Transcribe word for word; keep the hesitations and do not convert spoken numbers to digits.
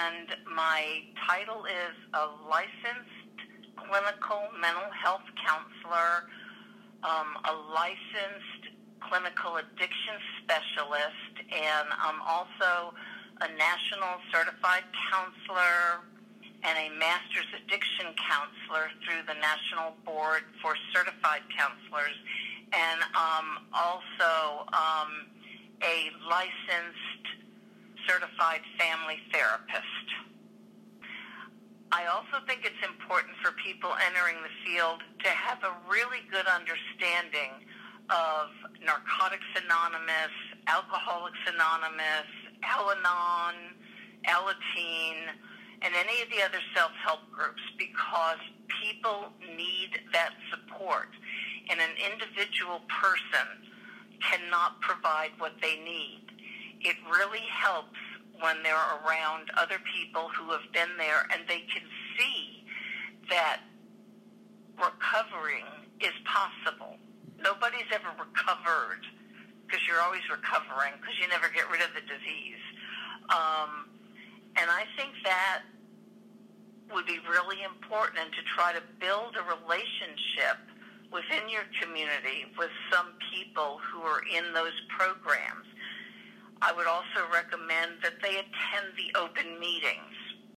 and my title is a licensed clinical mental health counselor, um, a licensed clinical addiction specialist, and I'm also a national certified counselor and a master's addiction counselor through the National Board for Certified Counselors, and um, also um, a licensed certified family therapist. I also think it's important for people entering the field to have a really good understanding of Narcotics Anonymous, Alcoholics Anonymous, Al-Anon, Alateen, and any of the other self-help groups, because people need that support, and an individual person cannot provide what they need. It really helps when they're around other people who have been there and they can see that recovering is possible. Nobody's ever recovered, because you're always recovering, because you never get rid of the disease. Um, and I think that would be really important, and to try to build a relationship within your community with some people who are in those programs. I would also recommend that they attend the open meetings.